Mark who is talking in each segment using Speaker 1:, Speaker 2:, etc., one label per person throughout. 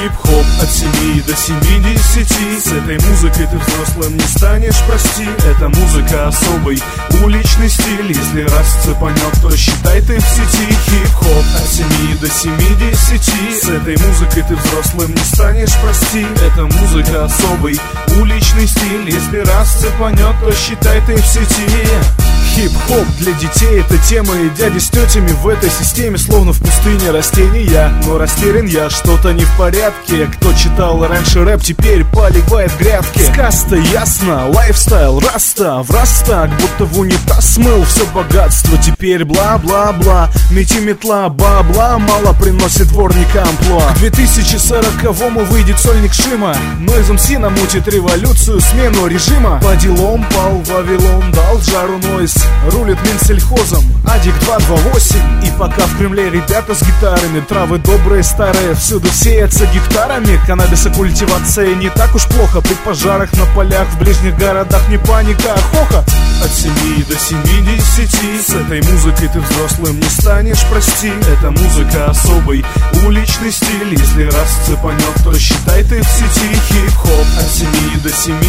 Speaker 1: Хип-хоп от 7 до 70. С этой музыкой ты взрослым не станешь, прости. Это музыка особый уличный стиль. Если раз цепанет, то считай ты в сети. Хип-хоп от 7 до 70. С этой музыкой ты взрослым не станешь, прости. Это музыка особый уличный стиль. Если раз цепанет, то считай ты в сети. Хип-хоп для детей — это тема, и дяди с тетями в этой системе словно в пустыне растения. Но растерян я, что-то не в порядке. Кто читал раньше рэп, теперь поливает грядки. Сказ-то ясно, лайфстайл раста в растак, будто в унитаз смыл все богатство. Теперь бла-бла-бла, мети метла, бабла мало приносит дворника амплуа. К 2040-му выйдет сольник Шима. Нойз МС намутит революцию, смену режима. По делам пал Вавилон, дал жару Нойз. Рулит Минсельхозом, Адик 228. И пока в Кремле ребята с гитарами, травы добрые старые всюду сеятся гектарами. Каннабиса культивация не так уж плохо. При пожарах на полях в ближних городах не паника, а хохот. От 7 до 70. С этой музыкой ты взрослым не станешь, прости. Это музыка особый уличный стиль. Если раз цепанет, то считай ты в сети. Хип-хоп от 7 до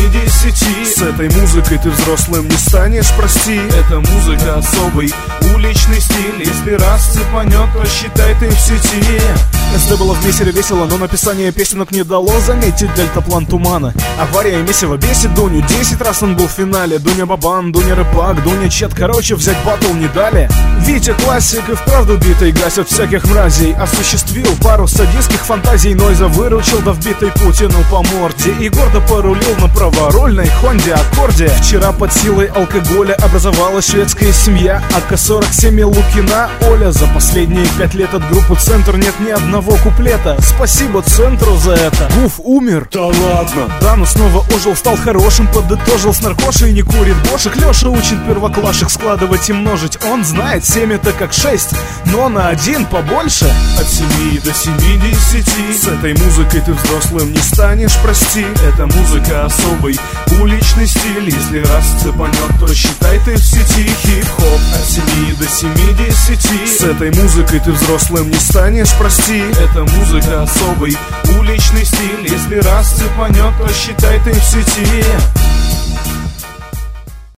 Speaker 1: 70. С этой музыкой ты взрослым не станешь, прости. Это музыка особый уличный стиль. Если раз цепанет, то считай ты в сети. СД было в мессере весело, но написание песенок не дало заметить дельтаплан тумана. Авария и месиво бесит Дуню, 10 раз он был в финале. Дуня Бабан, Дуня Рэпак, Дуня Чет, короче, взять батл не дали. Витя классик и вправду битый, гасят всяких мразей. Осуществил пару садистских фантазий, Нойза выручил, да вбитый Путину по морде. И гордо порулил на праворульной Хонде Аккорде. Вчера под силой алкоголя образовалась шведская семья. АК-47 и Лукина Оля. За последние 5 лет от группы «Центр» нет ни одного куплета. Спасибо Центру за это. Гуф умер.
Speaker 2: Да ладно.
Speaker 1: Да, но снова ожил, стал хорошим. Подытожил с наркошей, не курит бошек. Леша учит первоклашек складывать и множить. Он знает 7 это как 6, но на 1 побольше. От 7 до 70. С этой музыкой ты взрослым не станешь, прости. Это музыка особый уличный стиль. Если раз цепанет, то считай ты в сети. Хип-хоп от 7 до 70. С этой музыкой ты взрослым не станешь, прости. Это музыка особый уличный стиль. Если раз цепанет, то считай ты в сети.